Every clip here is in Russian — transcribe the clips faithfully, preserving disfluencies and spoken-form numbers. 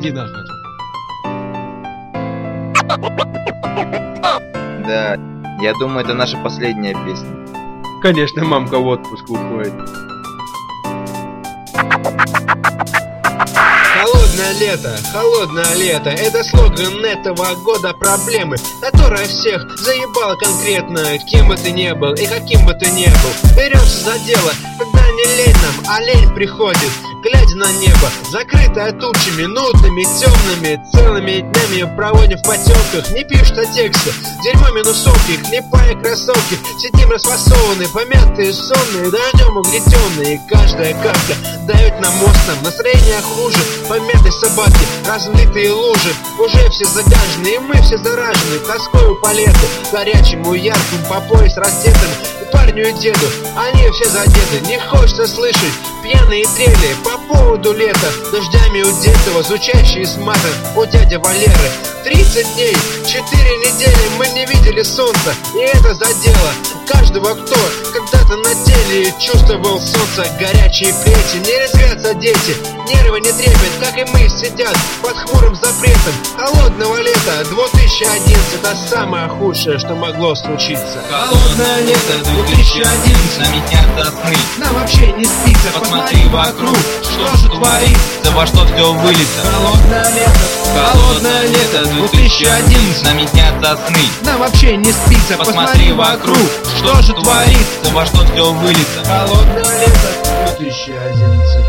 Иди нахуй. Да, я думаю, это наша последняя песня. Конечно, мамка в отпуск уходит. Холодное лето, холодное лето. Это слоган этого года проблемы, которая всех заебала конкретно. Кем бы ты ни был и каким бы ты ни был, беремся за дело, когда не лень нам, а лень приходит. Глядя на небо, закрытое тучами, нудными, темными, целыми днями проводим в потемках, не пишут о тексте, дерьмо минусовки, хлепая кроссовки, сидим расфасованные, помятые, сонные, дождем угнетенные, и каждая капля дает нам мостом настроение хуже, помятой собаки, размытые лужи, уже все загажены, и мы все заражены тоскою по лету, горячему, яркому, по пояс раздетым, и парню и деду, они все задеты, не хочется слышать пьяные трели по поводу лета, дождями удетого, звучащие с матом у дяди Валеры. Тридцать дней, четыре недели мы не видели солнца, и это задело каждого, кто когда-то на теле чувствовал солнце, горячие плети. Не резвятся дети, нервы не трепят, как и мы, сидят под хмурым запретом холодного лета. две тысячи одиннадцатый — это самое худшее, что могло случиться. Холодное лето две тысячи одиннадцатый, нами снятся сны, нам вообще не спится, посмотри вокруг, что же творится, во что все выльется. Холодное лето, холодное лето две тысячи одиннадцатый, нами снятся сны, нам вообще не спится, посмотри вокруг, что же творится, во что все выльется. Холодное лето две тысячи одиннадцатый.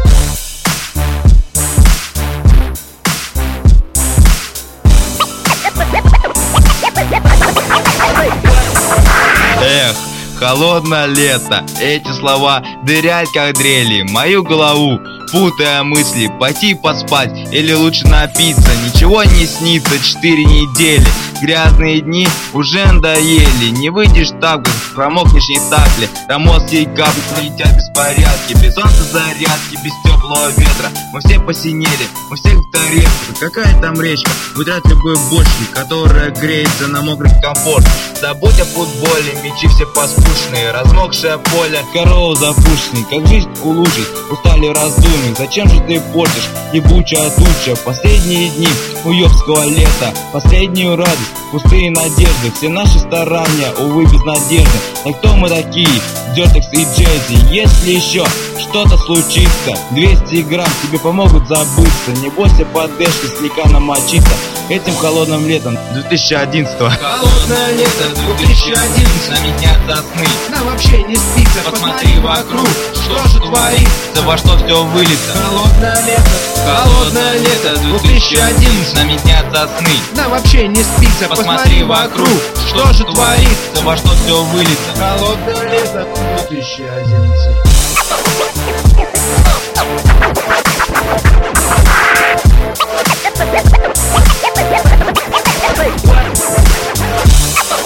Эх, холодное лето. Эти слова дырят как дрели мою голову, путая мысли, пойти поспать или лучше напиться. Ничего не снится четыре недели, грязные дни уже надоели. Не выйдешь в тапках, промокнешь не так ли, ромовские капли летят беспорядки, без солнца зарядки, без теплого ветра. Мы все посинели, мы все в тарелке. Какая там речка, выдрать любой бочки, которая греется на мокрый комфорт. Забудь о футболе, мячи все поскучные, размокшее поле, коровы запущенные. Как жизнь улучшить, устали раздумья. Зачем же ты портишь ебучая туча последние дни уёбского лета, последнюю радость, пустые надежды, все наши старания, увы, без надежды. Но кто мы такие, Дёртекс и Джейзи? Если еще что-то случится, двести грамм тебе помогут забыться. Не бойся поддержки, слегка намочиться этим холодным летом две тысячи одиннадцатого. Холодное лето две тысячи одиннадцатый, нами снятся сны, нам вообще не спится, посмотри вокруг, что же творится, во что все выльется. Холодное лето, холодное лето две тысячи одиннадцатый, нами снятся сны, нам вообще не спится, посмотри вокруг, что же творится, во что все выльется. Холодное лето две тысячи одиннадцатый. What?